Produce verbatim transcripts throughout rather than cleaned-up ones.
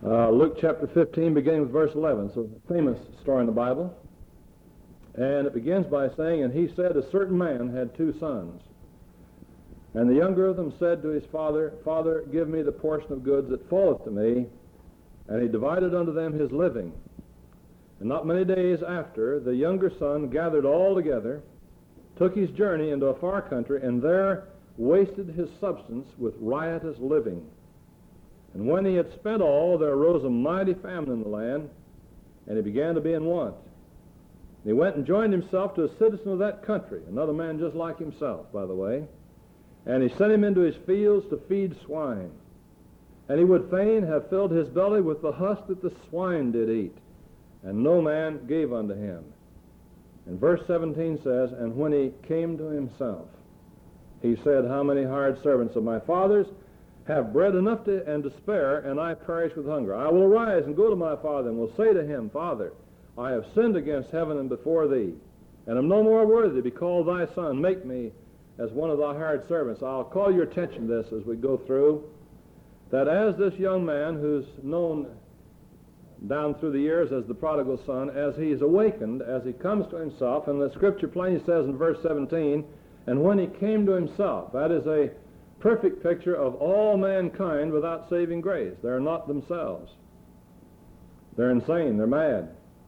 Uh, Luke chapter fifteen, beginning with verse eleven. It's a famous story in the Bible. And it begins by saying, "And he said, a certain man had two sons. And the younger of them said to his father, Father, give me the portion of goods that falleth to me. And he divided unto them his living. And not many days after, the younger son gathered all together, took his journey into a far country, and there wasted his substance with riotous living. And when he had spent all, there arose a mighty famine in the land, and he began to be in want. And he went and joined himself to a citizen of that country, another man just like himself, by the way. And he sent him into his fields to feed swine. And he would fain have filled his belly with the husk that the swine did eat. And no man gave unto him." And verse seventeen says, "And when he came to himself, he said, How many hired servants of my father's have bread enough to, and to spare, and I perish with hunger? I will arise and go to my father, and will say to him, Father, I have sinned against heaven and before thee, and am no more worthy to be called thy son. Make me as one of thy hired servants." I'll call your attention to this as we go through, that as this young man, who's known down through the years as the prodigal son, as he's awakened, as he comes to himself, and the scripture plainly says in verse seventeen, "And when he came to himself," that is a perfect picture of all mankind without saving grace. They're not themselves. They're insane. They're mad.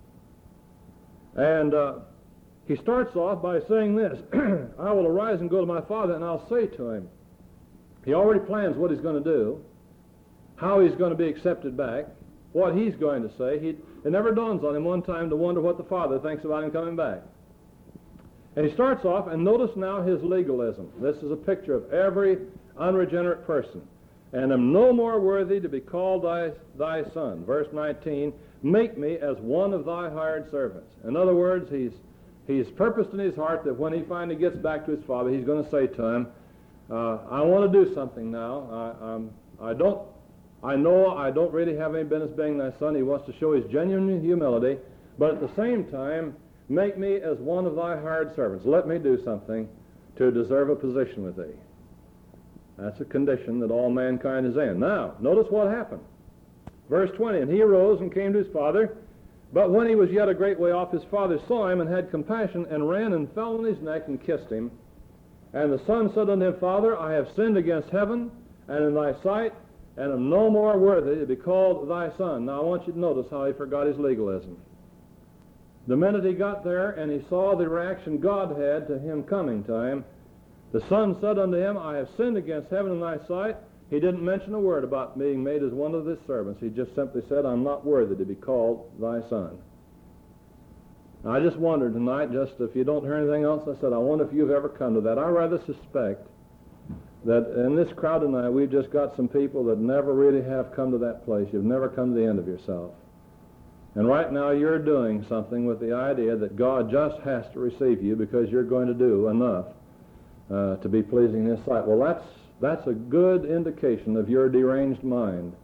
And uh, he starts off by saying this, "I will arise and go to my father, and I'll say to him." He already plans what he's going to do, how he's going to be accepted back, what he's going to say. He, it never dawns on him one time to wonder what the father thinks about him coming back. And he starts off, and notice now his legalism. This is a picture of every unregenerate person. "And am no more worthy to be called thy, thy son." Verse nineteen, "Make me as one of thy hired servants." In other words, he's he's purposed in his heart that when he finally gets back to his father, he's going to say to him, uh, I want to do something now. I, um, I don't, I know I don't really have any business being thy son. He wants to show his genuine humility, but at the same time, make me as one of thy hired servants. Let me do something to deserve a position with thee. That's a condition that all mankind is in. Now, notice what happened. Verse twenty, "And he arose and came to his father, but when he was yet a great way off, his father saw him and had compassion, and ran and fell on his neck and kissed him. And the son said unto him, Father, I have sinned against heaven and in thy sight, and am no more worthy to be called thy son." Now I want you to notice how he forgot his legalism. The minute he got there and he saw the reaction God had to him coming to him, the son said unto him, I have sinned against heaven and thy sight. He didn't mention a word about being made as one of his servants. He just simply said, I'm not worthy to be called thy son. Now, I just wondered tonight, just if you don't hear anything else, I said, I wonder if you've ever come to that. I rather suspect that in this crowd tonight, we've just got some people that never really have come to that place. You've never come to the end of yourself. And right now you're doing something with the idea that God just has to receive you because you're going to do enough uh, to be pleasing in his sight. Well, that's, that's a good indication of your deranged mind.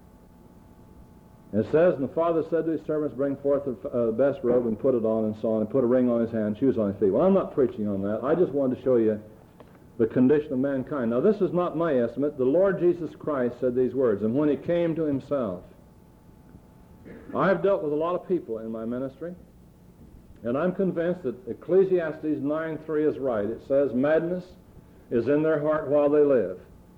It says, and the father said to his servants, bring forth the uh, best robe and put it on, and so on, and put a ring on his hand, shoes on his feet. Well, I'm not preaching on that. I just wanted to show you the condition of mankind. Now, this is not my estimate. The Lord Jesus Christ said these words, and when he came to himself. I've dealt with a lot of people in my ministry, and I'm convinced that Ecclesiastes nine three is right. It says, madness is in their heart while they live.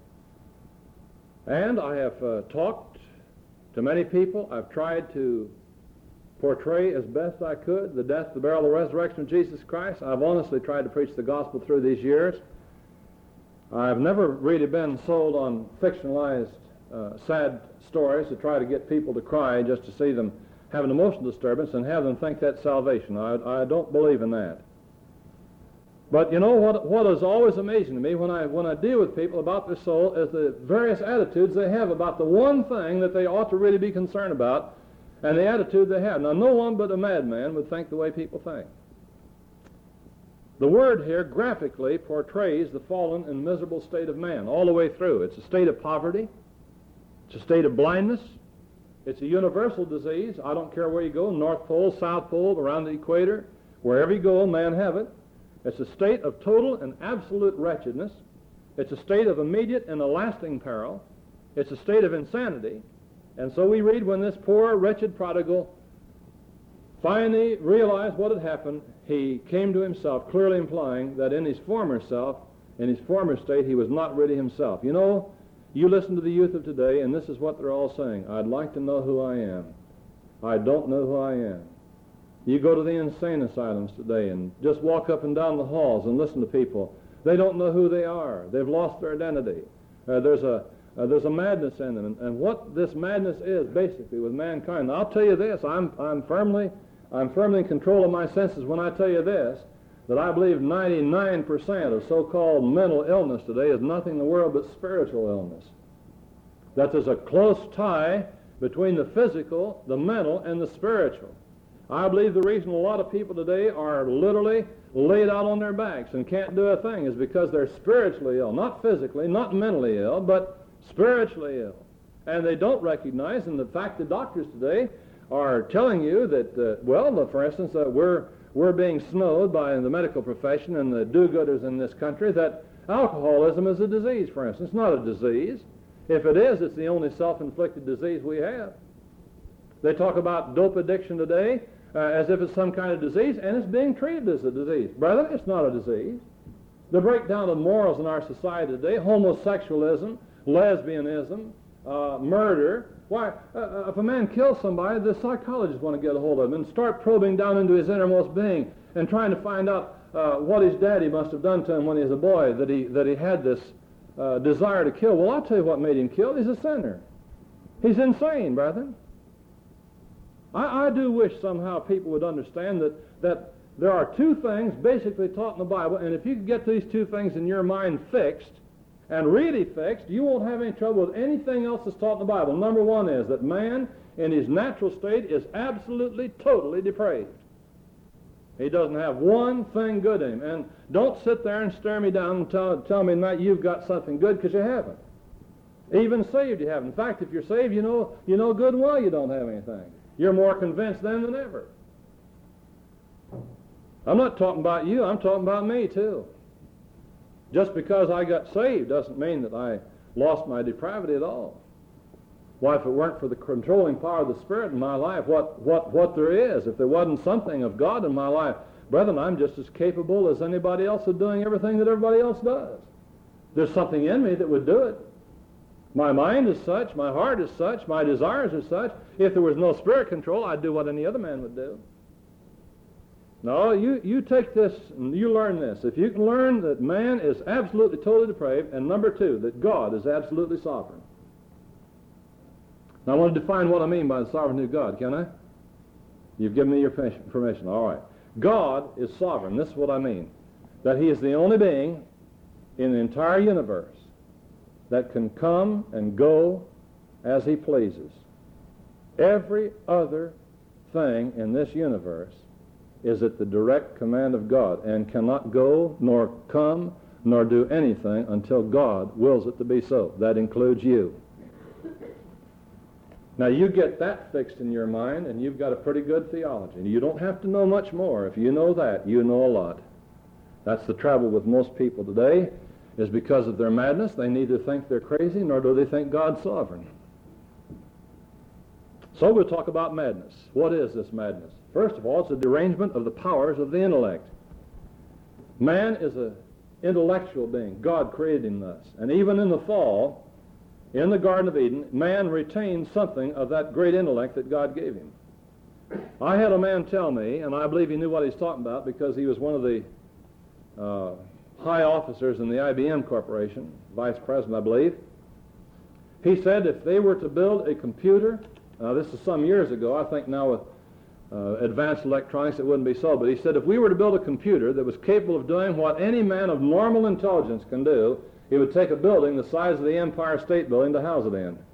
And I have uh, talked to many people. I've tried to portray as best I could the death, the burial, the resurrection of Jesus Christ. I've honestly tried to preach the gospel through these years. I've never really been sold on fictionalized uh, sad stories to try to get people to cry just to see them have an emotional disturbance and have them think that's salvation. I, I don't believe in that. But you know what, what is always amazing to me when I, when I deal with people about their soul is the various attitudes they have about the one thing that they ought to really be concerned about, and the attitude they have. Now, no one but a madman would think the way people think. The word here graphically portrays the fallen and miserable state of man all the way through. It's a state of poverty. It's a state of blindness. It's a universal disease. I don't care where you go, North Pole, South Pole, around the equator. Wherever you go, man have it. It's a state of total and absolute wretchedness. It's a state of immediate and a lasting peril. It's a state of insanity. And so we read, when this poor, wretched prodigal finally realized what had happened, he came to himself, clearly implying that in his former self, in his former state, he was not really himself. You know, you listen to the youth of today, and this is what they're all saying. I'd like to know who I am. I don't know who I am. You go to the insane asylums today and just walk up and down the halls and listen to people. They don't know who they are. They've lost their identity. Uh, there's a uh, there's a madness in them, and, and what this madness is basically with mankind. Now, I'll tell you this: I'm I'm firmly I'm firmly in control of my senses when I tell you this, that I believe ninety-nine percent of so-called mental illness today is nothing in the world but spiritual illness. That there's a close tie between the physical, the mental, and the spiritual. I believe the reason a lot of people today are literally laid out on their backs and can't do a thing is because they're spiritually ill, not physically, not mentally ill, but spiritually ill. And they don't recognize, and the fact the doctors today are telling you that, uh, well, uh, for instance, uh, we're, we're being snowed by the medical profession and the do-gooders in this country that alcoholism is a disease, for instance. It's not a disease. If it is, it's the only self-inflicted disease we have. They talk about dope addiction today uh, as if it's some kind of disease, and it's being treated as a disease. Brethren, it's not a disease. The breakdown of morals in our society today, homosexualism, lesbianism, uh, murder. Why, uh, if a man kills somebody, the psychologists want to get a hold of him and start probing down into his innermost being and trying to find out uh, what his daddy must have done to him when he was a boy, that he, that he had this uh, desire to kill. Well, I'll tell you what made him kill. He's a sinner. He's insane, brethren. I, I do wish somehow people would understand that, that there are two things basically taught in the Bible, and if you could get these two things in your mind fixed, and really fixed, you won't have any trouble with anything else that's taught in the Bible. Number one is that man in his natural state is absolutely, totally depraved. He doesn't have one thing good in him. And don't sit there and stare me down and tell, tell me that you've got something good, because you haven't. Even saved you haven't. In fact, if you're saved, you know, you know good and well you don't have anything. You're more convinced then than ever. I'm not talking about you, I'm talking about me too. Just because I got saved doesn't mean that I lost my depravity at all. Why, if it weren't for the controlling power of the Spirit in my life, what, what, what there is, if there wasn't something of God in my life, brethren, I'm just as capable as anybody else of doing everything that everybody else does. There's something in me that would do it. My mind is such, my heart is such, my desires are such. If there was no Spirit control, I'd do what any other man would do. No, you, you take this and you learn this. If you can learn that man is absolutely, totally depraved, and number two, that God is absolutely sovereign. Now I want to define what I mean by the sovereignty of God, can I? You've given me your permission. All right. God is sovereign. This is what I mean. That he is the only being in the entire universe that can come and go as he pleases. Every other thing in this universe is at the direct command of God and cannot go nor come nor do anything until God wills it to be so. That includes you. Now you get that fixed in your mind and you've got a pretty good theology. You don't have to know much more. If you know that, you know a lot. That's the trouble with most people today, is because of their madness. They neither think they're crazy nor do they think God's sovereign. So we'll talk about madness. What is this madness? First of all, it's a derangement of the powers of the intellect. Man is an intellectual being. God created him thus. And even in the fall, in the Garden of Eden, man retained something of that great intellect that God gave him. I had a man tell me, and I believe he knew what he's talking about because he was one of the uh, high officers in the I B M Corporation, vice president, I believe. He said if they were to build a computer, uh, this is some years ago, I think now with Uh, advanced electronics, it wouldn't be so. But he said if we were to build a computer that was capable of doing what any man of normal intelligence can do, he would take a building the size of the Empire State Building to house it in.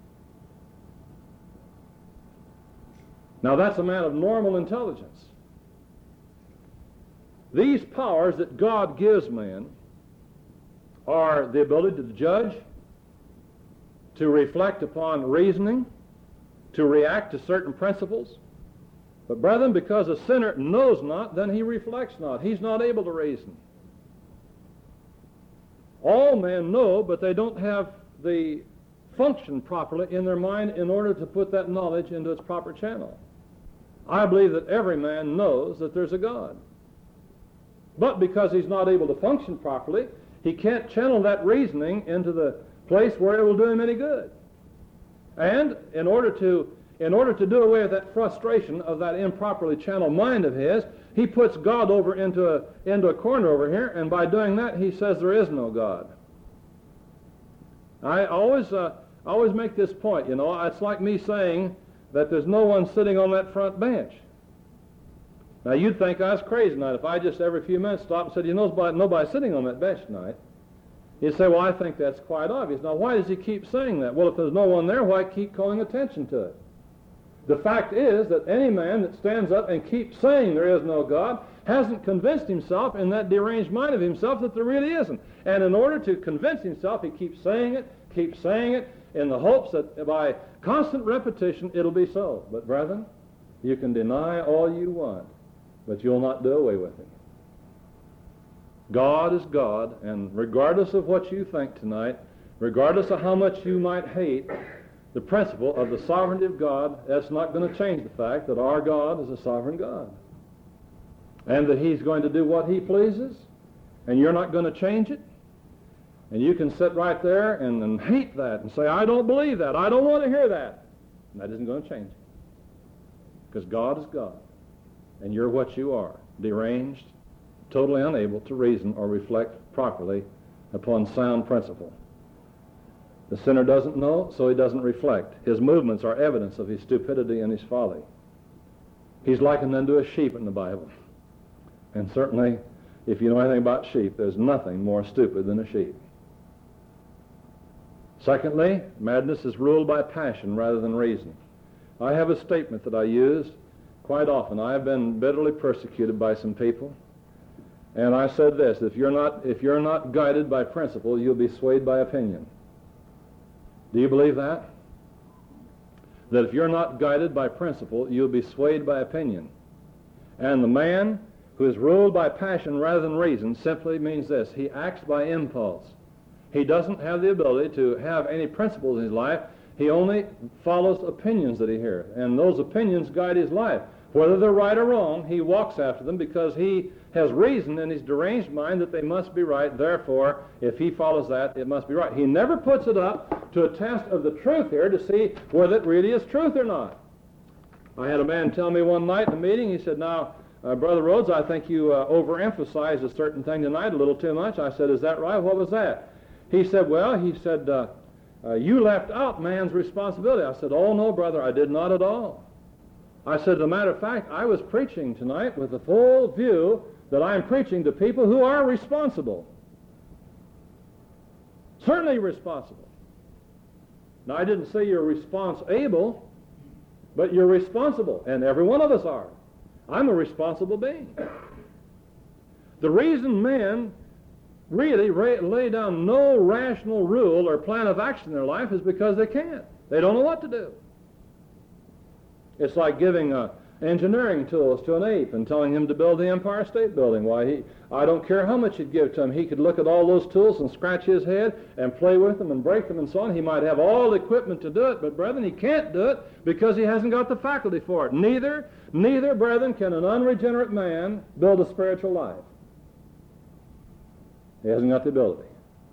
Now that's a man of normal intelligence. These powers that God gives man are the ability to judge, to reflect upon reasoning, to react to certain principles. But brethren, because a sinner knows not, then he reflects not. He's not able to reason. All men know, but they don't have the function properly in their mind in order to put that knowledge into its proper channel. I believe that every man knows that there's a God. But because he's not able to function properly, he can't channel that reasoning into the place where it will do him any good. And in order to in order to do away with that frustration of that improperly channeled mind of his, he puts God over into a into a corner over here, and by doing that, he says there is no God. I always uh, always make this point. You know, it's like me saying that there's no one sitting on that front bench. Now, you'd think I was crazy tonight if I just every few minutes stopped and said, you know, nobody, nobody's sitting on that bench tonight. You'd say, well, I think that's quite obvious. Now, why does he keep saying that? Well, if there's no one there, why keep calling attention to it? The fact is that any man that stands up and keeps saying there is no God hasn't convinced himself in that deranged mind of himself that there really isn't. And in order to convince himself, he keeps saying it, keeps saying it, in the hopes that by constant repetition it'll be so. But brethren, you can deny all you want, but you'll not do away with him. God is God, and regardless of what you think tonight, regardless of how much you might hate the principle of the sovereignty of God, that's not going to change the fact that our God is a sovereign God, and that he's going to do what he pleases, and you're not going to change it. And you can sit right there and, and hate that and say, I don't believe that, I don't want to hear that. And that isn't going to change it. Because God is God, and you're what you are, deranged, totally unable to reason or reflect properly upon sound principle. The sinner doesn't know, so he doesn't reflect. His movements are evidence of his stupidity and his folly. He's likened unto a sheep in the Bible. And certainly, if you know anything about sheep, there's nothing more stupid than a sheep. Secondly, madness is ruled by passion rather than reason. I have a statement that I use quite often. I have been bitterly persecuted by some people, and I said this: if you're not if you're not guided by principle, you'll be swayed by opinion. Do you believe that? That if you're not guided by principle, you'll be swayed by opinion. And the man who is ruled by passion rather than reason simply means this: he acts by impulse. He doesn't have the ability to have any principles in his life. He only follows opinions that he hears, and those opinions guide his life. Whether they're right or wrong, he walks after them because he has reasoned in his deranged mind that they must be right. Therefore, if he follows that, it must be right. He never puts it up to a test of the truth here to see whether it really is truth or not. I had a man tell me one night in a meeting, he said, now, uh, Brother Rhodes, I think you uh, overemphasized a certain thing tonight a little too much. I said, is that right? What was that? He said, well, he said, uh, uh, you left out man's responsibility. I said, oh, no, brother, I did not at all. I said, as a matter of fact, I was preaching tonight with the full view that I'm preaching to people who are responsible. Certainly responsible. Now, I didn't say you're responsible, but you're responsible, and every one of us are. I'm a responsible being. The reason men really ra- lay down no rational rule or plan of action in their life is because they can't. They don't know what to do. It's like giving uh, engineering tools to an ape and telling him to build the Empire State Building. Why, he, I don't care how much you'd give to him. He could look at all those tools and scratch his head and play with them and break them and so on. He might have all the equipment to do it, but brethren, he can't do it because he hasn't got the faculty for it. Neither, neither, brethren, can an unregenerate man build a spiritual life. He hasn't got the ability.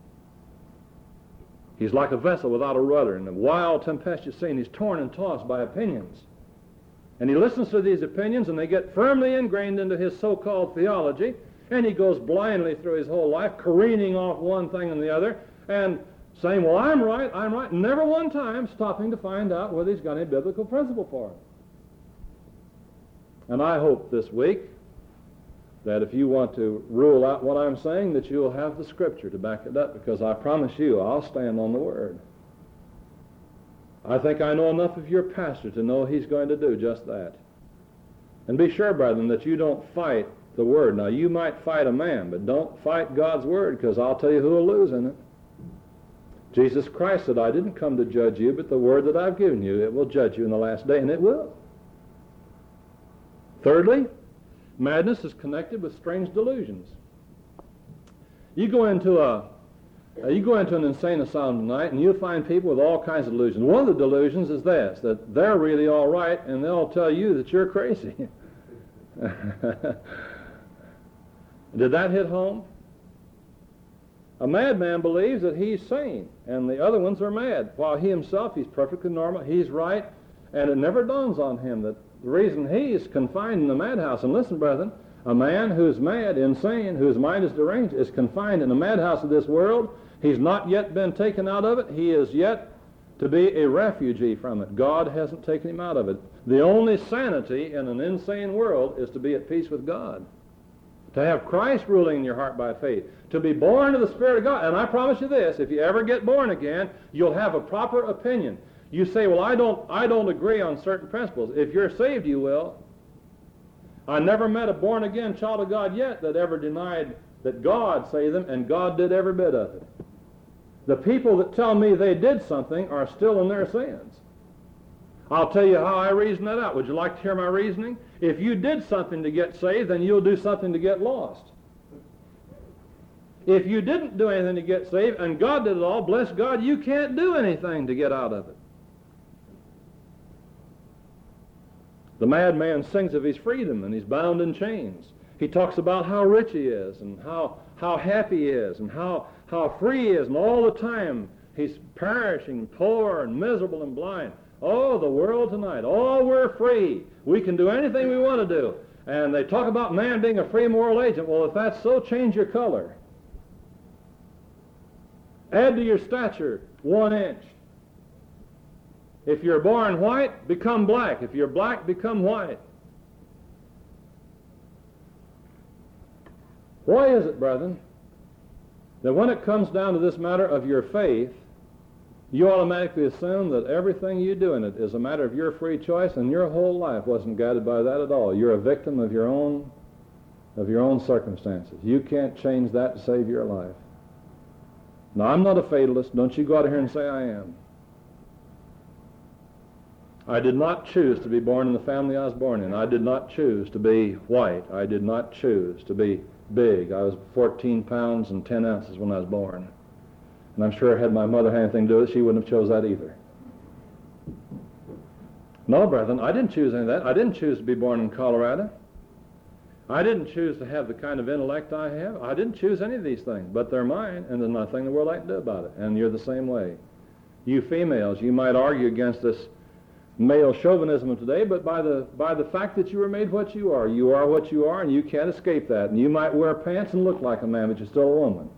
He's like a vessel without a rudder in a wild, tempestuous sea, and he's torn and tossed by opinions. And he listens to these opinions, and they get firmly ingrained into his so-called theology, and he goes blindly through his whole life, careening off one thing and the other, and saying, well, I'm right, I'm right, never one time stopping to find out whether he's got any biblical principle for it. And I hope this week that if you want to rule out what I'm saying, that you'll have the Scripture to back it up, because I promise you I'll stand on the Word. I think I know enough of your pastor to know he's going to do just that. And be sure, brethren, that you don't fight the Word. Now, you might fight a man, but don't fight God's Word, because I'll tell you who will lose in it. Jesus Christ said, I didn't come to judge you, but the Word that I've given you, it will judge you in the last day, and it will. Thirdly, madness is connected with strange delusions. You go into a Uh, you go into an insane asylum tonight, and you'll find people with all kinds of delusions. One of the delusions is this, that they're really all right, and they'll tell you that you're crazy. Did that hit home? A madman believes that he's sane, and the other ones are mad, while he himself, he's perfectly normal, he's right, and it never dawns on him that the reason he is confined in the madhouse, and listen, brethren, a man who's mad, insane, whose mind is deranged, is confined in the madhouse of this world. He's not yet been taken out of it. He is yet to be a refugee from it. God hasn't taken him out of it. The only sanity in an insane world is to be at peace with God, to have Christ ruling in your heart by faith, to be born of the Spirit of God. And I promise you this, if you ever get born again, you'll have a proper opinion. You say, well, I don't, I don't agree on certain principles. If you're saved, you will. I never met a born-again child of God yet that ever denied that God saved them, and God did every bit of it. The people that tell me they did something are still in their sins. I'll tell you how I reason that out. Would you like to hear my reasoning? If you did something to get saved, then you'll do something to get lost. If you didn't do anything to get saved, and God did it all, bless God, you can't do anything to get out of it. The madman sings of his freedom, and he's bound in chains. He talks about how rich he is, and how, how happy he is, and how, how free he is, and all the time he's perishing, poor, and miserable, and blind. Oh, the world tonight. Oh, we're free. We can do anything we want to do. And they talk about man being a free moral agent. Well, if that's so, change your color. Add to your stature one inch. If you're born white, become black. If you're black, become white. Why is it, brethren, that when it comes down to this matter of your faith, you automatically assume that everything you do in it is a matter of your free choice, and your whole life wasn't guided by that at all? You're a victim of your own, of your own circumstances. You can't change that to save your life. Now, I'm not a fatalist. Don't you go out of here and say I am. I did not choose to be born in the family I was born in. I did not choose to be white. I did not choose to be big. I was fourteen pounds and ten ounces when I was born. And I'm sure had my mother had anything to do with it, she wouldn't have chose that either. No, brethren, I didn't choose any of that. I didn't choose to be born in Colorado. I didn't choose to have the kind of intellect I have. I didn't choose any of these things, but they're mine, and there's nothing in the world I can do about it. And you're the same way. You females, you might argue against this male chauvinism of today, but by the by the fact that you were made what you are, you are what you are, and you can't escape that. And you might wear pants and look like a man, but you're still a woman.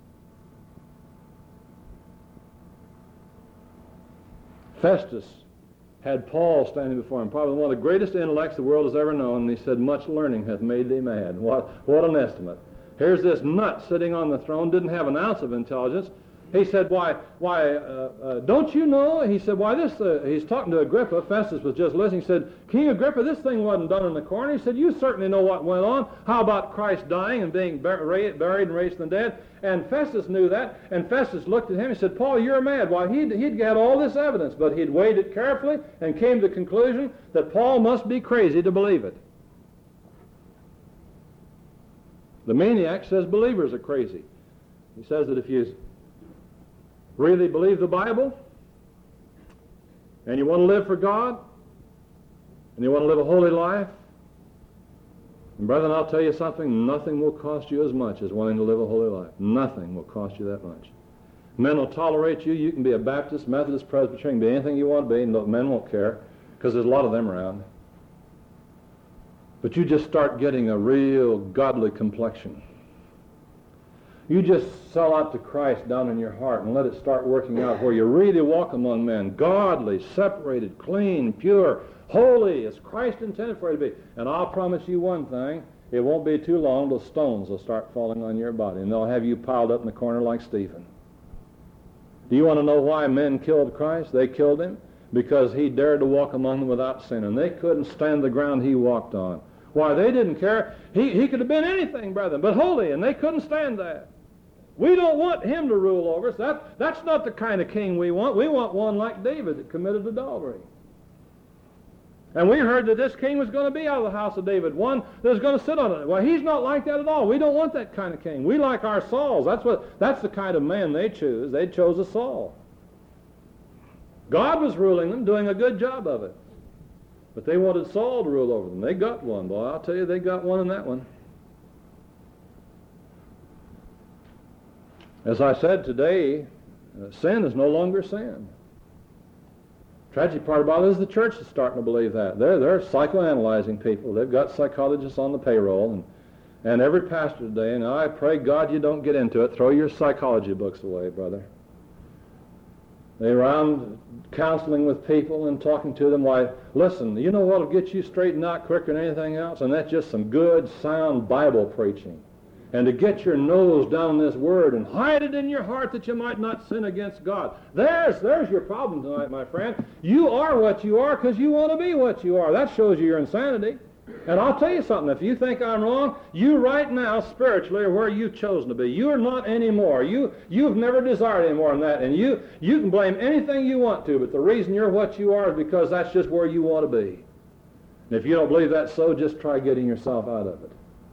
Festus had Paul standing before him, probably one of the greatest intellects the world has ever known, and he said, much learning hath made thee mad. What, what an estimate. Here's this nut sitting on the throne, didn't have an ounce of intelligence. He said, why, why, uh, uh, don't you know? He said, why, this, uh, he's talking to Agrippa. Festus was just listening. He said, King Agrippa, this thing wasn't done in the corner. He said, you certainly know what went on. How about Christ dying and being bur- buried and raised from the dead? And Festus knew that, and Festus looked at him and said, Paul, you're mad. Why, he'd, he'd got all this evidence, but he'd weighed it carefully and came to the conclusion that Paul must be crazy to believe it. The maniac says believers are crazy. He says that if you really believe the Bible, and you want to live for God, and you want to live a holy life, and brethren, I'll tell you something, nothing will cost you as much as wanting to live a holy life. Nothing will cost you that much. Men will tolerate you. You can be a Baptist, Methodist, Presbyterian, be anything you want to be, and men won't care, because there's a lot of them around. But you just start getting a real godly complexion. You just sell out to Christ down in your heart and let it start working out where you really walk among men, godly, separated, clean, pure, holy, as Christ intended for you to be. And I'll promise you one thing, it won't be too long till stones will start falling on your body, and they'll have you piled up in the corner like Stephen. Do you want to know why men killed Christ? They killed him because he dared to walk among them without sin, and they couldn't stand the ground he walked on. Why, they didn't care. He, he could have been anything, brethren, but holy, and they couldn't stand that. We don't want him to rule over us. That, that's not the kind of king we want. We want one like David that committed adultery. And we heard that this king was going to be out of the house of David, one that was going to sit on it. Well, he's not like that at all. We don't want that kind of king. We like our Sauls. That's what. That's the kind of man they choose. They chose a Saul. God was ruling them, doing a good job of it. But they wanted Saul to rule over them. They got one. Boy, I'll tell you, they got one in that one. As I said today, uh, sin is no longer sin. Tragic part about it is the church is starting to believe that. They're, they're psychoanalyzing people. They've got psychologists on the payroll, and, and every pastor today, and I pray God you don't get into it. Throw your psychology books away, brother. They're around counseling with people and talking to them. Why, listen, you know what will get you straightened out quicker than anything else? And that's just some good, sound Bible preaching. And to get your nose down in this word and hide it in your heart that you might not sin against God. There's, there's your problem tonight, my friend. You are what you are because you want to be what you are. That shows you your insanity. And I'll tell you something. If you think I'm wrong, you right now spiritually are where you've chosen to be. You are not anymore. You, you've never desired any more than that. And you, you can blame anything you want to, but the reason you're what you are is because that's just where you want to be. And if you don't believe that's so, just try getting yourself out of it.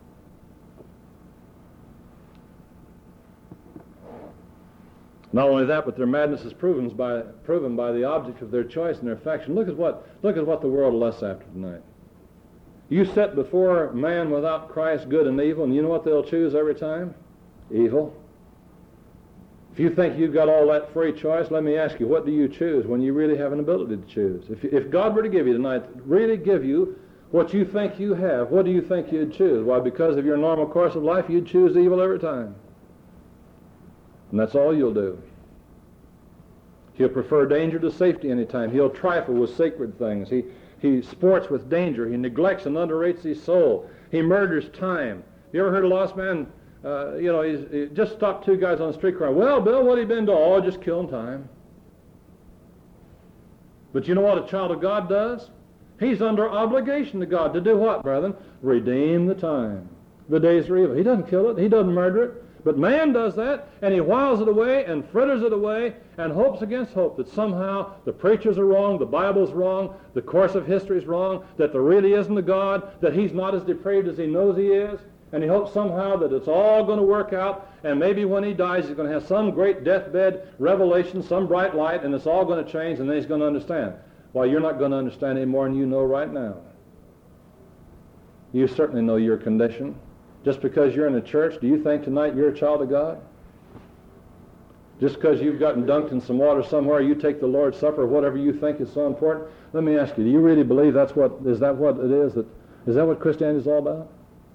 Not only that, but their madness is proven by, proven by the object of their choice and their affection. Look at what, look at what the world lusts after tonight. You set before man without Christ good and evil, and you know what they'll choose every time? Evil. If you think you've got all that free choice, let me ask you, what do you choose when you really have an ability to choose? If, if God were to give you tonight, really give you what you think you have, what do you think you'd choose? Why, because of your normal course of life, you'd choose evil every time. And that's all you'll do. He'll prefer danger to safety anytime. He'll trifle with sacred things. He, he sports with danger. He neglects and underrates his soul. He murders time. You ever heard a lost man, uh, you know, he's, he just stopped two guys on the street corner. Well, Bill, what have you been doing? Oh, just killing time. But you know what a child of God does? He's under obligation to God to do what, brethren? Redeem the time. The days are evil. He doesn't kill it. He doesn't murder it. But man does that, and he whiles it away and fritters it away and hopes against hope that somehow the preachers are wrong, the Bible's wrong, the course of history's wrong, that there really isn't a God, that he's not as depraved as he knows he is, and he hopes somehow that it's all going to work out, and maybe when he dies he's going to have some great deathbed revelation, some bright light, and it's all going to change, and then he's going to understand. Well, you're not going to understand any more than you know right now. You certainly know your condition. Just because you're in a church, do you think tonight you're a child of God? Just because you've gotten dunked in some water somewhere, you take the Lord's Supper, whatever you think is so important. Let me ask you, do you really believe that's what, is that what it is? That, is that what Christianity is all about?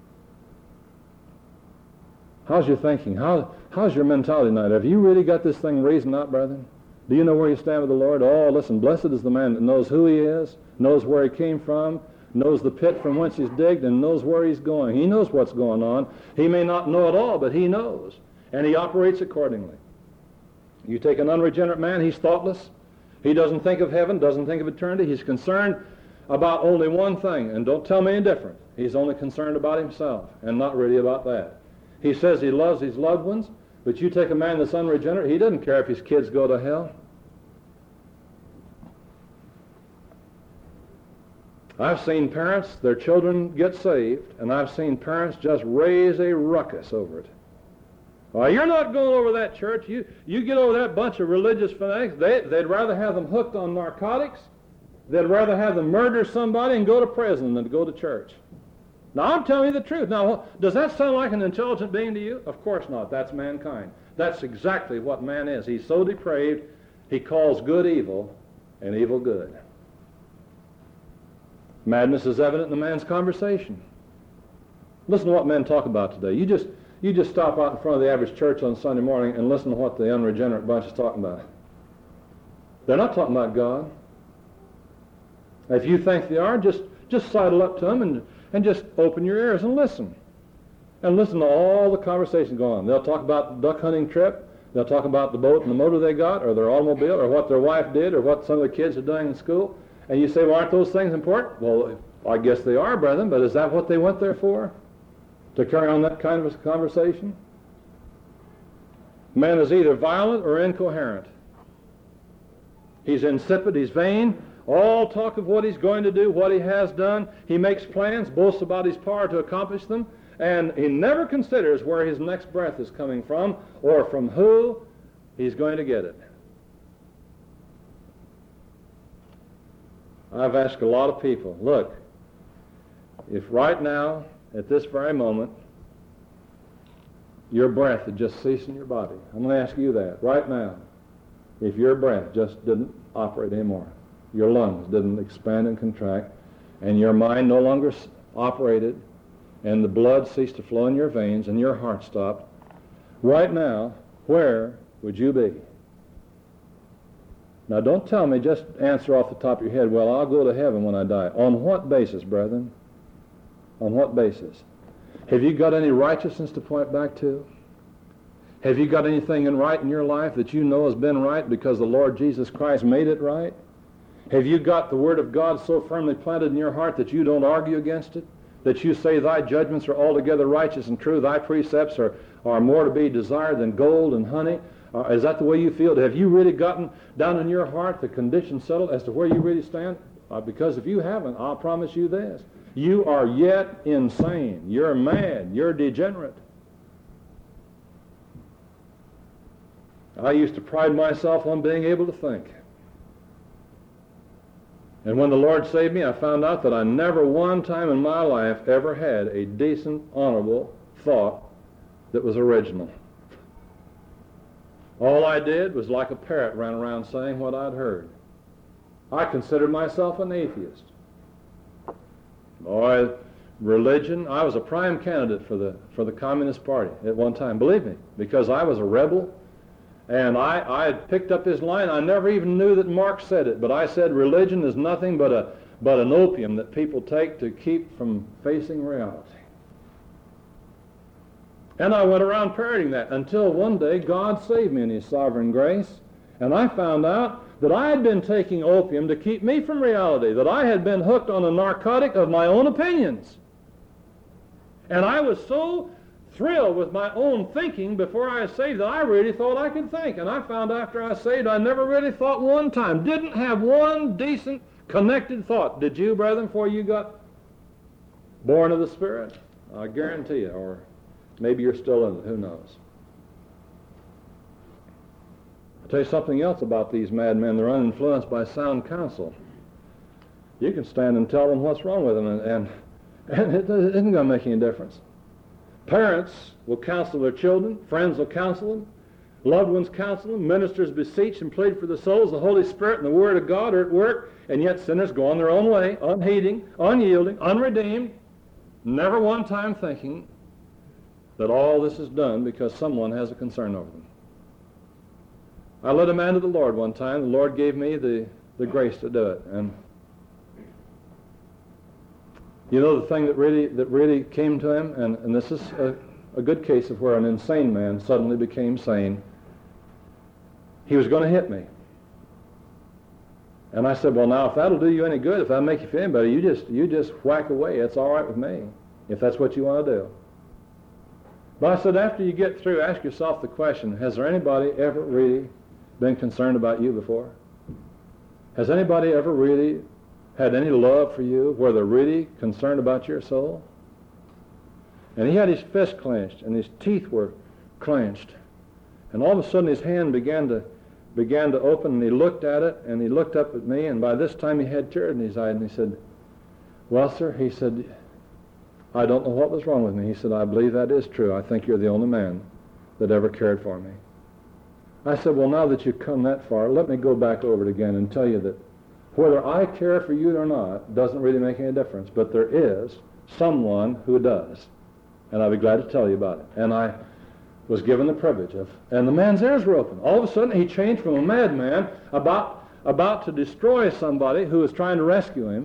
How's your thinking? How, how's your mentality tonight? Have you really got this thing reasoned out, brethren? Do you know where you stand with the Lord? Oh, listen, blessed is the man that knows who he is, knows where he came from, knows the pit from whence he's digged, and knows where he's going. He knows what's going on. He may not know it all, but he knows, and he operates accordingly. You take an unregenerate man, he's thoughtless. He doesn't think of heaven, doesn't think of eternity. He's concerned about only one thing, and don't tell me any different. He's only concerned about himself, and not really about that. He says he loves his loved ones, but you take a man that's unregenerate, he doesn't care if his kids go to hell. I've seen parents, their children get saved, and I've seen parents just raise a ruckus over it. Well, you're not going over that church. You, you get over that bunch of religious fanatics. They, they'd rather have them hooked on narcotics. They'd rather have them murder somebody and go to prison than to go to church. Now, I'm telling you the truth. Now, does that sound like an intelligent being to you? Of course not. That's mankind. That's exactly what man is. He's so depraved, he calls good evil and evil good. Madness is evident in the man's conversation. Listen to what men talk about today. You just you just stop out in front of the average church on Sunday morning and listen to what the unregenerate bunch is talking about. They're not talking about God. If you think they are, just, just sidle up to them and, and just open your ears and listen. And listen to all the conversation going on. They'll talk about the duck hunting trip. They'll talk about the boat and the motor they got, or their automobile, or what their wife did, or what some of the kids are doing in school. And you say, well, aren't those things important? Well, I guess they are, brethren, but is that what they went there for? To carry on that kind of a conversation? Man is either violent or incoherent. He's insipid, he's vain, All talk of what he's going to do, what he has done. He makes plans, boasts about his power to accomplish them, and he never considers where his next breath is coming from or from who he's going to get it. I've asked a lot of people, look, if right now, at this very moment, your breath had just ceased in your body, I'm going to ask you that, right now, if your breath just didn't operate anymore, your lungs didn't expand and contract, and your mind no longer operated, and the blood ceased to flow in your veins, and your heart stopped, right now, where would you be? Now, don't tell me, just answer off the top of your head, well, I'll go to heaven when I die. On what basis, brethren? On what basis? Have you got any righteousness to point back to? Have you got anything in right in your life that you know has been right because the Lord Jesus Christ made it right? Have you got the Word of God so firmly planted in your heart that you don't argue against it? That you say thy judgments are altogether righteous and true, thy precepts are, are more to be desired than gold and honey? Uh, is that the way you feel? Have you really gotten down in your heart the condition settled as to where you really stand? Uh, because if you haven't, I'll promise you this. You are yet insane. You're mad. You're degenerate. I used to pride myself on being able to think. And when the Lord saved me, I found out that I never one time in my life ever had a decent, honorable thought that was original. All I did was like a parrot ran around saying what I'd heard. I considered myself an atheist. Boy, religion, I was a prime candidate for the for the Communist Party at one time, believe me, because I was a rebel, and I, I had picked up his line. I never even knew that Marx said it, but I said religion is nothing but a but an opium that people take to keep from facing reality. And I went around parroting that until one day God saved me in His sovereign grace, and I found out that I had been taking opium to keep me from reality, that I had been hooked on a narcotic of my own opinions. And I was so thrilled with my own thinking before I was saved that I really thought I could think. And I found after I was saved I never really thought one time, didn't have one decent connected thought. Did you, brethren, before you got born of the Spirit? I guarantee you, or maybe you're still in it, who knows. I'll tell you something else about these madmen. They're uninfluenced by sound counsel. You can stand and tell them what's wrong with them, and, and, and it isn't going to make any difference. Parents will counsel their children. Friends will counsel them. Loved ones counsel them. Ministers beseech and plead for the souls. The Holy Spirit and the Word of God are at work, and yet sinners go on their own way, unheeding, unyielding, unredeemed, never one time thinking that all this is done because someone has a concern over them. I led a man to the Lord one time. The Lord gave me the, the grace to do it. And you know the thing that really that really came to him, and, and this is a, a good case of where an insane man suddenly became sane. He was going to hit me. And I said, well, now, if that'll do you any good, if that'll make you feel any better, you just, you just whack away. It's all right with me, if that's what you want to do. But I said, after you get through, ask yourself the question, has there anybody ever really been concerned about you before? Has anybody ever really had any love for you where they're really concerned about your soul? And he had his fist clenched and his teeth were clenched. And all of a sudden his hand began to began to open, and he looked at it, and he looked up at me, and by this time he had tears in his eyes, and he said, well, sir, he said, I don't know what was wrong with me. He said, I believe that is true. I think you're the only man that ever cared for me. I said, well, now that you've come that far, let me go back over it again and tell you that whether I care for you or not doesn't really make any difference, but there is someone who does, and I'll be glad to tell you about it. And I was given the privilege of, and the man's ears were open. All of a sudden, he changed from a madman about, about to destroy somebody who was trying to rescue him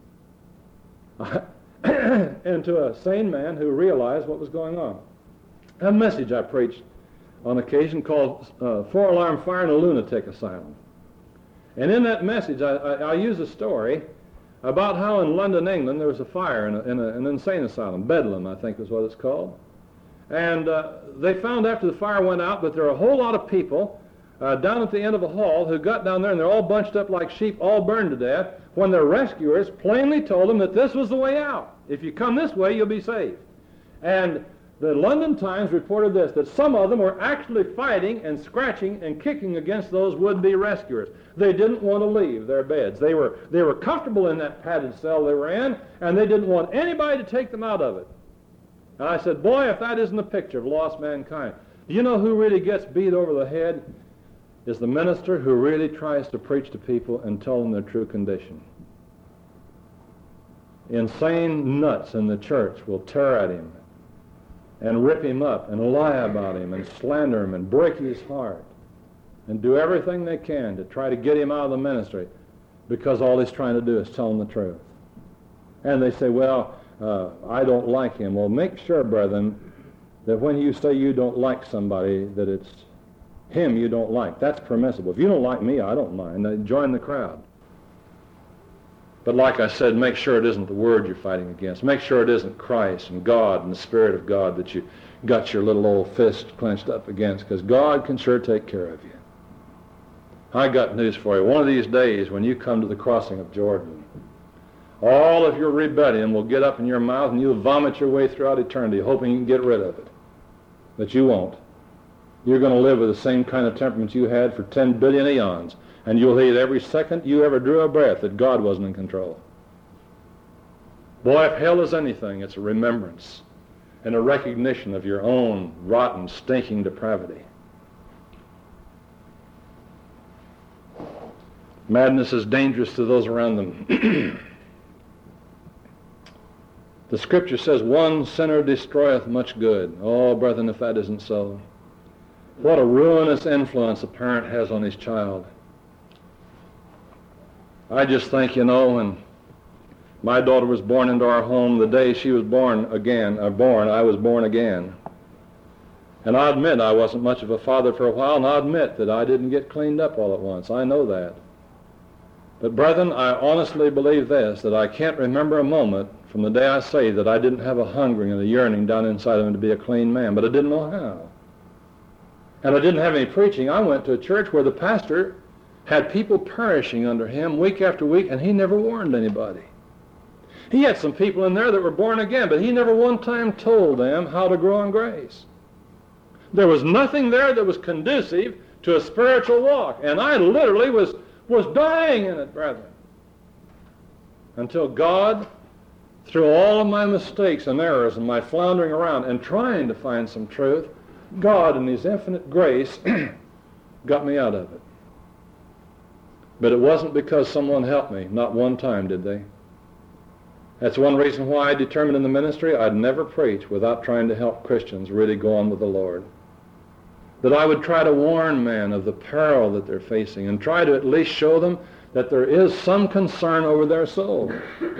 into a sane man who realized what was going on. A message I preached on occasion called uh, Four Alarm Fire in a Lunatic Asylum. And in that message, I, I, I use a story about how in London, England, there was a fire in, a, in a, an insane asylum. Bedlam, I think is what it's called. And uh, they found after the fire went out that there were a whole lot of people uh, down at the end of the hall who got down there and they're all bunched up like sheep, all burned to death, when their rescuers plainly told them that this was the way out. If you come this way, you'll be saved. And the London Times reported this, that some of them were actually fighting and scratching and kicking against those would-be rescuers. They didn't want to leave their beds. They were, they were comfortable in that padded cell they were in, and they didn't want anybody to take them out of it. And I said, boy, if that isn't a picture of lost mankind. Do you know who really gets beat over the head? Is the minister who really tries to preach to people and tell them their true condition. Insane nuts in the church will tear at him and rip him up and lie about him and slander him and break his heart and do everything they can to try to get him out of the ministry, because all he's trying to do is tell them the truth. And they say, well, uh, I don't like him. Well, make sure, brethren, that when you say you don't like somebody, that it's him you don't like. That's permissible. If you don't like me, I don't mind. Uh, join the crowd. But like I said, make sure it isn't the word you're fighting against. Make sure it isn't Christ and God and the Spirit of God that you got your little old fist clenched up against, because God can sure take care of you. I got news for you. One of these days when you come to the crossing of Jordan, all of your rebellion will get up in your mouth and you'll vomit your way throughout eternity hoping you can get rid of it. But you won't. You're going to live with the same kind of temperament you had for ten billion eons. And you'll hate every second you ever drew a breath that God wasn't in control. Boy, if hell is anything, it's a remembrance and a recognition of your own rotten, stinking depravity. Madness is dangerous to those around them. The Scripture says, one sinner destroyeth much good. Oh, brethren, if that isn't so. What a ruinous influence a parent has on his child. I just think, you know, when my daughter was born into our home, the day she was born again, or born, I was born again. And I admit I wasn't much of a father for a while, and I admit that I didn't get cleaned up all at once. I know that. But brethren, I honestly believe this, that I can't remember a moment from the day I say that I didn't have a hungering and a yearning down inside of me to be a clean man, but I didn't know how. And I didn't have any preaching. I went to a church where the pastor had people perishing under him week after week, and he never warned anybody. He had some people in there that were born again, but he never one time told them how to grow in grace. There was nothing there that was conducive to a spiritual walk, and I literally was, was dying in it, brethren. Until God, through all of my mistakes and errors and my floundering around and trying to find some truth, God in his infinite grace got me out of it. But it wasn't because someone helped me. Not one time did they. That's one reason why I determined in the ministry I'd never preach without trying to help Christians really go on with the Lord. That I would try to warn men of the peril that they're facing and try to at least show them that there is some concern over their soul.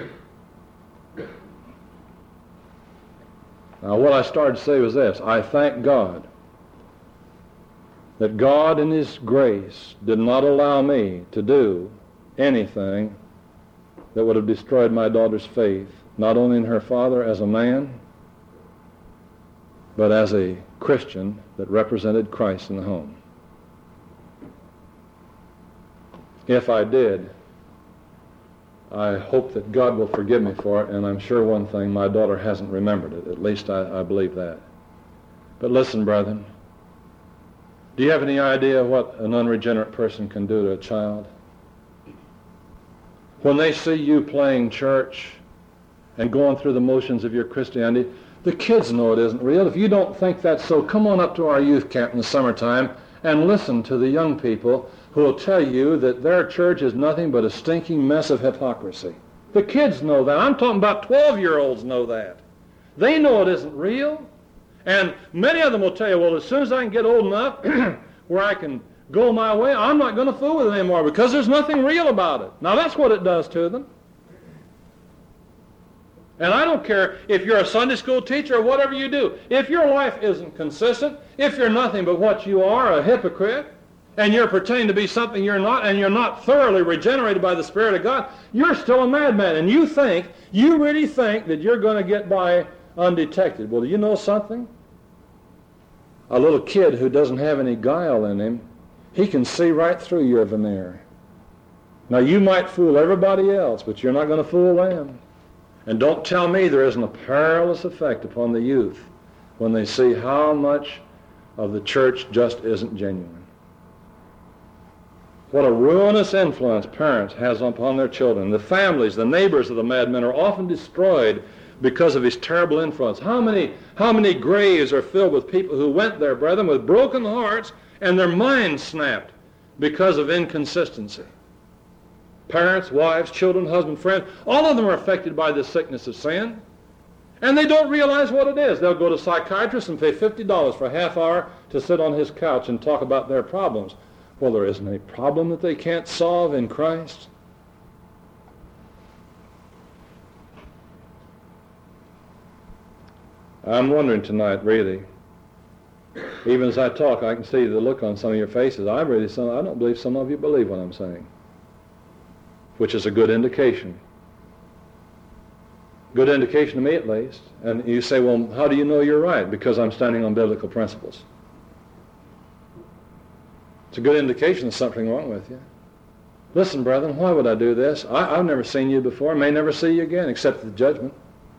Now what I started to say was this. I thank God that God in his grace did not allow me to do anything that would have destroyed my daughter's faith, not only in her father as a man, but as a Christian that represented Christ in the home. If I did, I hope that God will forgive me for it, and I'm sure one thing, my daughter hasn't remembered it. At least I, I believe that. But listen, brethren, do you have any idea what an unregenerate person can do to a child? When they see you playing church and going through the motions of your Christianity, the kids know it isn't real. If you don't think that's so, come on up to our youth camp in the summertime and listen to the young people who will tell you that their church is nothing but a stinking mess of hypocrisy. The kids know that. I'm talking about twelve-year-olds know that. They know it isn't real. And many of them will tell you, well, as soon as I can get old enough where I can go my way, I'm not going to fool with it anymore because there's nothing real about it. Now, that's what it does to them. And I don't care if you're a Sunday school teacher or whatever you do. If your life isn't consistent, if you're nothing but what you are, a hypocrite, and you're pretending to be something you're not, and you're not thoroughly regenerated by the Spirit of God, you're still a madman. And you think, you really think that you're going to get by undetected. Well, do you know something? A little kid who doesn't have any guile in him, He can see right through your veneer. Now, you might fool everybody else, but you're not going to fool them. And don't tell me there isn't a perilous effect upon the youth when they see how much of the church just isn't genuine. What a ruinous influence parents has upon their children. The families, the neighbors of the madmen are often destroyed because of his terrible influence. How many, how many graves are filled with people who went there, brethren, with broken hearts and their minds snapped because of inconsistency? Parents, wives, children, husband, friends, all of them are affected by this sickness of sin. And they don't realize what it is. They'll go to a psychiatrist and pay fifty dollars for a half hour to sit on his couch and talk about their problems. Well, there isn't any problem that they can't solve in Christ. I'm wondering tonight, really, even as I talk, I can see the look on some of your faces. I really, some, I don't believe some of you believe what I'm saying, which is a good indication. Good indication to me, at least. And you say, well, how do you know you're right? Because I'm standing on biblical principles. It's a good indication there's something wrong with you. Listen, brethren, why would I do this? I, I've never seen you before, may never see you again, except at the judgment.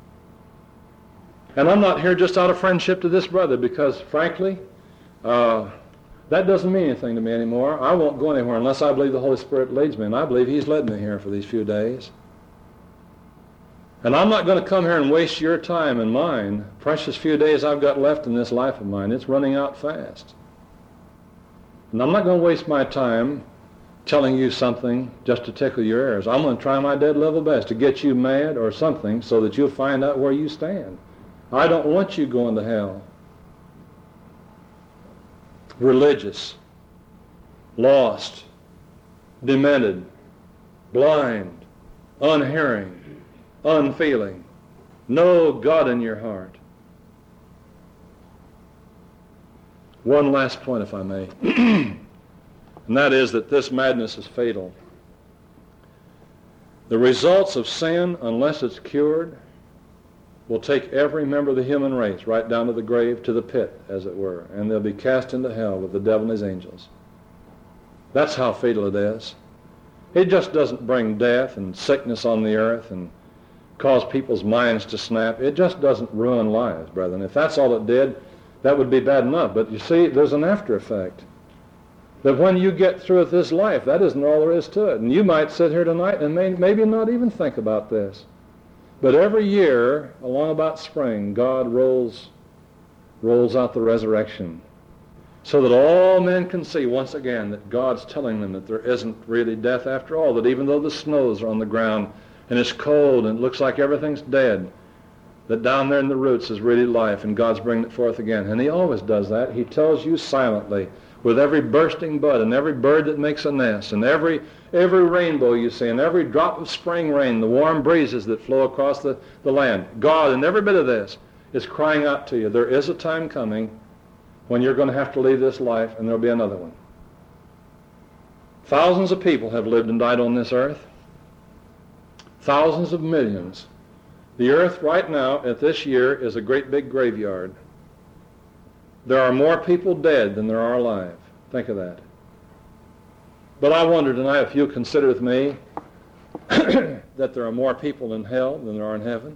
And I'm not here just out of friendship to this brother, because, frankly, uh, that doesn't mean anything to me anymore. I won't go anywhere unless I believe the Holy Spirit leads me, and I believe he's led me here for these few days. And I'm not going to come here and waste your time and mine. Precious few days I've got left in this life of mine. It's running out fast. And I'm not going to waste my time telling you something just to tickle your ears. I'm going to try my dead level best to get you mad or something so that you'll find out where you stand. I don't want you going to hell. Religious, lost, demented, blind, unhearing, unfeeling, no God in your heart. One last point, if I may, and that is that this madness is fatal. The results of sin, unless it's cured, will take every member of the human race right down to the grave, to the pit, as it were, and they'll be cast into hell with the devil and his angels. That's how fatal it is. It just doesn't bring death and sickness on the earth and cause people's minds to snap. It just doesn't ruin lives, brethren. If that's all it did, that would be bad enough. But you see, there's an after effect. That when you get through with this life, that isn't all there is to it. And you might sit here tonight and may, maybe not even think about this. But every year, along about spring, God rolls, rolls out the resurrection so that all men can see once again that God's telling them that there isn't really death after all, that even though the snows are on the ground and it's cold and it looks like everything's dead, that down there in the roots is really life, and God's bringing it forth again. And he always does that. He tells you silently, with every bursting bud and every bird that makes a nest and every every rainbow you see and every drop of spring rain, the warm breezes that flow across the, the land. God, and every bit of this, is crying out to you. There is a time coming when you're going to have to leave this life, and there'll be another one. Thousands of people have lived and died on this earth. Thousands of millions. The earth right now at this year is a great big graveyard. There are more people dead than there are alive. Think of that. But I wonder tonight if you'll consider with me that there are more people in hell than there are in heaven.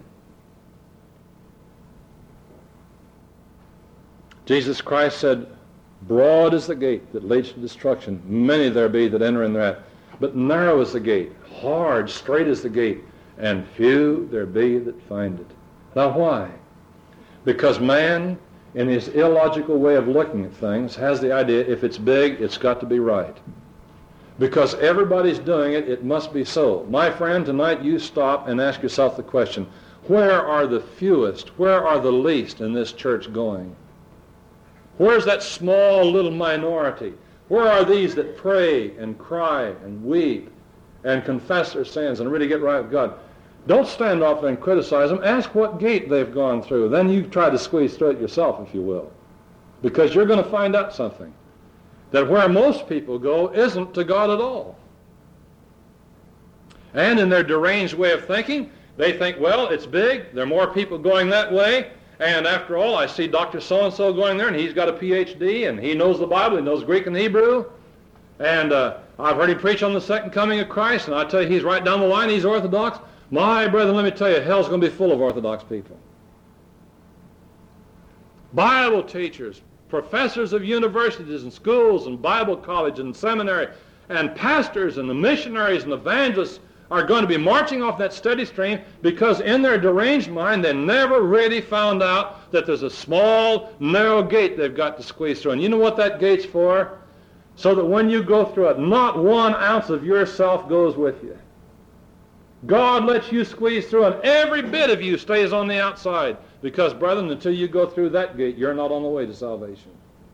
Jesus Christ said, broad is the gate that leads to destruction. Many there be that enter in thereat. But narrow is the gate, hard, straight is the gate, and few there be that find it. Now why? Because man, in his illogical way of looking at things, has the idea if it's big, it's got to be right. Because everybody's doing it, it must be so. My friend, tonight you stop and ask yourself the question, where are the fewest, where are the least in this church going? Where's that small little minority? Where are these that pray and cry and weep and confess their sins and really get right with God? Don't stand off and criticize them. Ask what gate they've gone through. Then you try to squeeze through it yourself, if you will. Because you're going to find out something. That where most people go isn't to God at all. And in their deranged way of thinking, they think, well, it's big. There are more people going that way. And after all, I see Doctor So-and-so going there, and he's got a P H D, and he knows the Bible, he knows Greek and Hebrew. And uh, I've heard him preach on the second coming of Christ, and I tell you, he's right down the line. He's Orthodox. My brethren, let me tell you, hell's going to be full of Orthodox people. Bible teachers, professors of universities and schools and Bible college and seminary, and pastors and the missionaries and evangelists are going to be marching off that steady stream because in their deranged mind they never really found out that there's a small, narrow gate they've got to squeeze through. And you know what that gate's for? So that when you go through it, not one ounce of yourself goes with you. God lets you squeeze through, and every bit of you stays on the outside. Because, brethren, until you go through that gate, you're not on the way to salvation.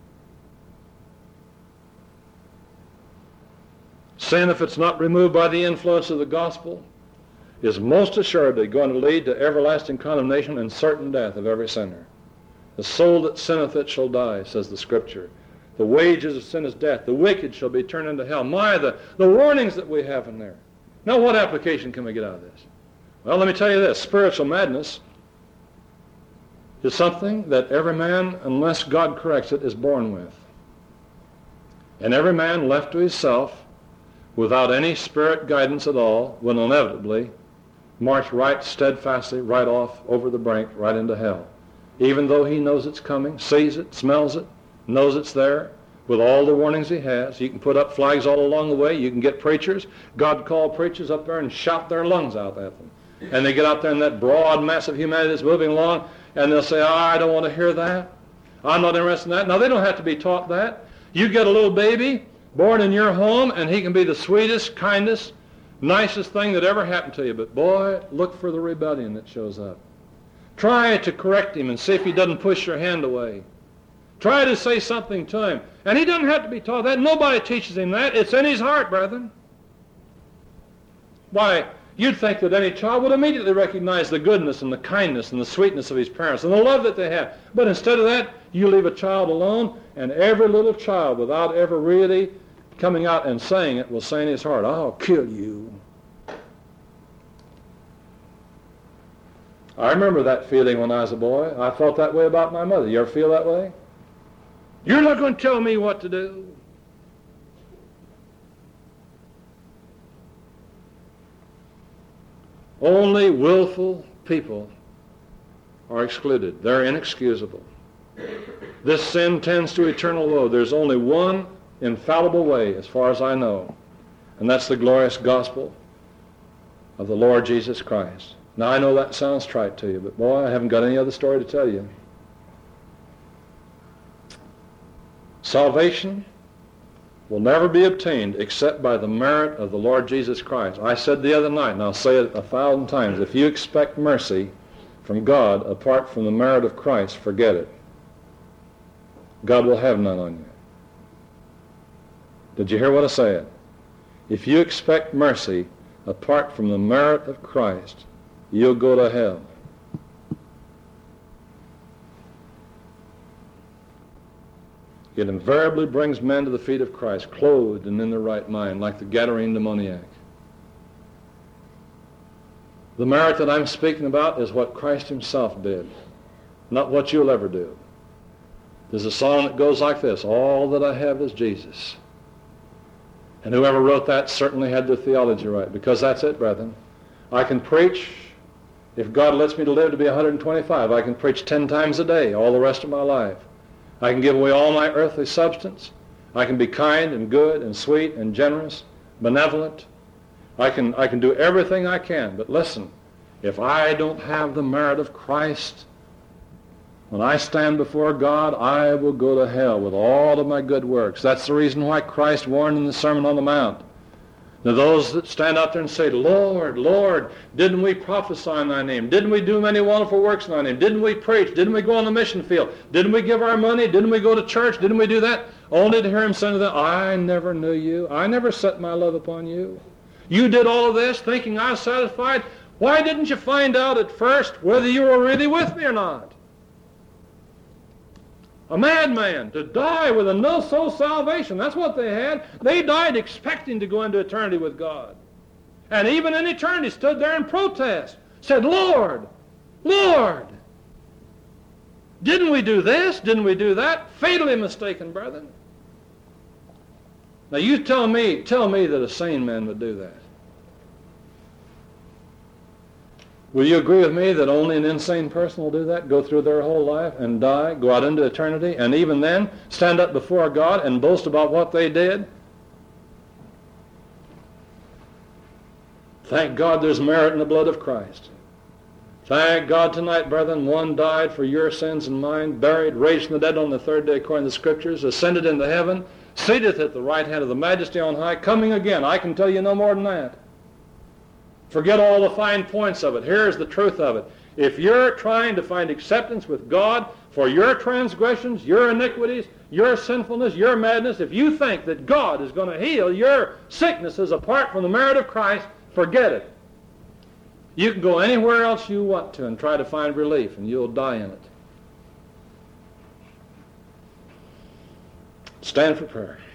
Sin, if it's not removed by the influence of the gospel, is most assuredly going to lead to everlasting condemnation and certain death of every sinner. The soul that sinneth it shall die, says the Scripture. The wages of sin is death. The wicked shall be turned into hell. My, the, the warnings that we have in there. Now, what application can we get out of this? Well, let me tell you this. Spiritual madness is something that every man, unless God corrects it, is born with. And every man left to himself, without any spirit guidance at all, will inevitably march right steadfastly right off over the brink, right into hell. Even though he knows it's coming, sees it, smells it, knows it's there, with all the warnings he has. You can put up flags all along the way. You can get preachers, God-called preachers up there and shout their lungs out at them. And they get out there in that broad mass of humanity that's moving along, and they'll say, oh, I don't want to hear that. I'm not interested in that. Now, they don't have to be taught that. You get a little baby born in your home, and he can be the sweetest, kindest, nicest thing that ever happened to you. But, boy, look for the rebellion that shows up. Try to correct him and see if he doesn't push your hand away. Try to say something to him. And he doesn't have to be taught that. Nobody teaches him that. It's in his heart, brethren. Why, you'd think that any child would immediately recognize the goodness and the kindness and the sweetness of his parents and the love that they have. But instead of that, you leave a child alone, and every little child, without ever really coming out and saying it, will say in his heart, I'll kill you. I remember that feeling when I was a boy. I felt that way about my mother. You ever feel that way? You're not going to tell me what to do. Only willful people are excluded. They're inexcusable. This sin tends to eternal woe. There's only one infallible way, as far as I know, and that's the glorious gospel of the Lord Jesus Christ. Now, I know that sounds trite to you, but boy, I haven't got any other story to tell you. Salvation will never be obtained except by the merit of the Lord Jesus Christ. I said the other night, and I'll say it a thousand times, if you expect mercy from God apart from the merit of Christ, forget it. God will have none on you. Did you hear what I said? If you expect mercy apart from the merit of Christ, you'll go to hell. It invariably brings men to the feet of Christ, clothed and in their right mind, like the Gadarene demoniac. The merit that I'm speaking about is what Christ himself did, not what you'll ever do. There's a song that goes like this, all that I have is Jesus. And whoever wrote that certainly had their theology right, because that's it, brethren. I can preach, if God lets me to live to be one hundred twenty-five, I can preach ten times a day all the rest of my life. I can give away all my earthly substance. I can be kind and good and sweet and generous, benevolent. I can, I can do everything I can. But listen, if I don't have the merit of Christ, when I stand before God, I will go to hell with all of my good works. That's the reason why Christ warned in the Sermon on the Mount. Now those that stand out there and say, Lord, Lord, didn't we prophesy in thy name? Didn't we do many wonderful works in thy name? Didn't we preach? Didn't we go on the mission field? Didn't we give our money? Didn't we go to church? Didn't we do that? Only to hear him say to them, I never knew you. I never set my love upon you. You did all of this thinking I was satisfied. Why didn't you find out at first whether you were really with me or not? A madman, to die with a no-soul salvation. That's what they had. They died expecting to go into eternity with God. And even in eternity stood there in protest. Said, Lord, Lord, didn't we do this? Didn't we do that? Fatally mistaken, brethren. Now you tell me, tell me that a sane man would do that. Will you agree with me that only an insane person will do that? Go through their whole life and die, go out into eternity, and even then stand up before God and boast about what they did? Thank God there's merit in the blood of Christ. Thank God tonight, brethren, one died for your sins and mine, buried, raised from the dead on the third day according to the Scriptures, ascended into heaven, seated at the right hand of the Majesty on high, coming again. I can tell you no more than that. Forget all the fine points of it. Here's the truth of it. If you're trying to find acceptance with God for your transgressions, your iniquities, your sinfulness, your madness, if you think that God is going to heal your sicknesses apart from the merit of Christ, forget it. You can go anywhere else you want to and try to find relief, and you'll die in it. Stand for prayer.